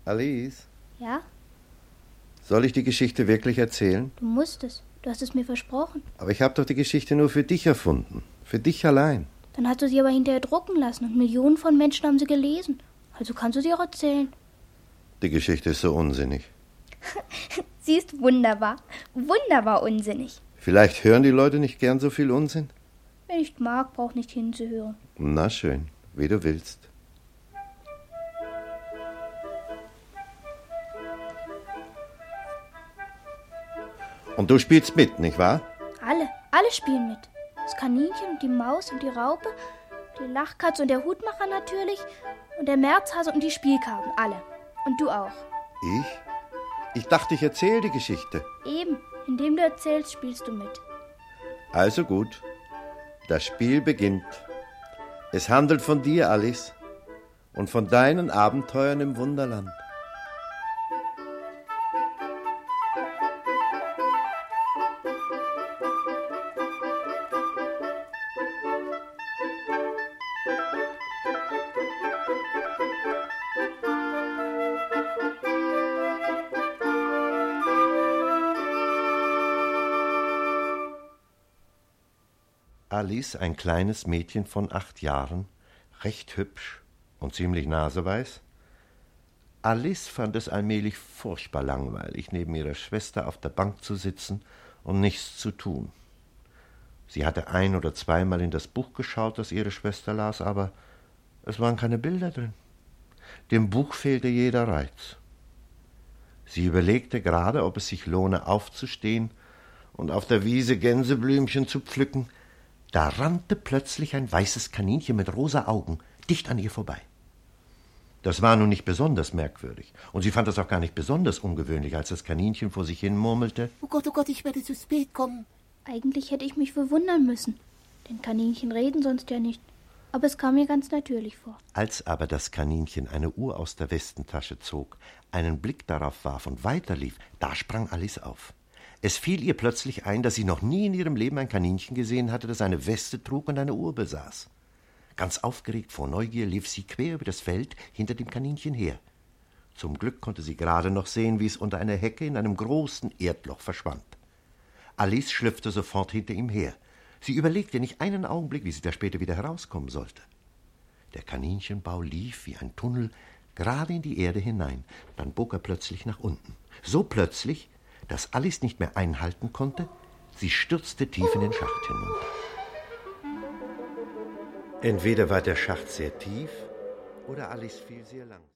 Alice, Ja, soll ich die Geschichte wirklich erzählen? du musst es. Du hast es mir versprochen. Aber ich habe doch die Geschichte nur für dich erfunden. Für dich allein. Dann hast du sie aber hinterher drucken lassen und Millionen von Menschen haben sie gelesen. Also kannst du sie auch erzählen. Die Geschichte ist so unsinnig. Sie ist wunderbar. Wunderbar unsinnig. Vielleicht hören die Leute nicht gern so viel Unsinn? Wer nicht mag, braucht nicht hinzuhören. Na schön, wie du willst. Und du spielst mit, nicht wahr? Alle spielen mit. Das Kaninchen und die Maus und die Raupe, die Lachkatze und der Hutmacher natürlich und der Märzhase und die Spielkarten, alle. Und du auch. Ich? Ich dachte, ich erzähle die Geschichte. Eben, indem du erzählst, spielst du mit. Also gut, das Spiel beginnt. Es handelt von dir, Alice, und von deinen Abenteuern im Wunderland. Alice, ein kleines Mädchen von 8 Jahren, recht hübsch und ziemlich naseweiß. Alice fand es allmählich furchtbar langweilig, neben ihrer Schwester auf der Bank zu sitzen und nichts zu tun. Sie hatte 1- oder zweimal in das Buch geschaut, das ihre Schwester las, aber es waren keine Bilder drin. Dem Buch fehlte jeder Reiz. Sie überlegte gerade, ob es sich lohne, aufzustehen und auf der Wiese Gänseblümchen zu pflücken. Da rannte plötzlich ein weißes Kaninchen mit rosa Augen dicht an ihr vorbei. Das war nun nicht besonders merkwürdig, und sie fand es auch gar nicht besonders ungewöhnlich, als das Kaninchen vor sich hin murmelte: Oh Gott, ich werde zu spät kommen. Eigentlich hätte ich mich verwundern müssen, denn Kaninchen reden sonst ja nicht. Aber es kam mir ganz natürlich vor. Als aber das Kaninchen eine Uhr aus der Westentasche zog, einen Blick darauf warf und weiterlief, da sprang Alice auf. Es fiel ihr plötzlich ein, dass sie noch nie in ihrem Leben ein Kaninchen gesehen hatte, das eine Weste trug und eine Uhr besaß. Ganz aufgeregt vor Neugier lief sie quer über das Feld hinter dem Kaninchen her. Zum Glück konnte sie gerade noch sehen, wie es unter einer Hecke in einem großen Erdloch verschwand. Alice schlüpfte sofort hinter ihm her. Sie überlegte nicht einen Augenblick, wie sie da später wieder herauskommen sollte. Der Kaninchenbau lief wie ein Tunnel gerade in die Erde hinein. Dann bog er plötzlich nach unten. So plötzlich, dass Alice nicht mehr einhalten konnte. Sie stürzte tief in den Schacht hinunter. Entweder war der Schacht sehr tief oder Alice fiel sehr lang.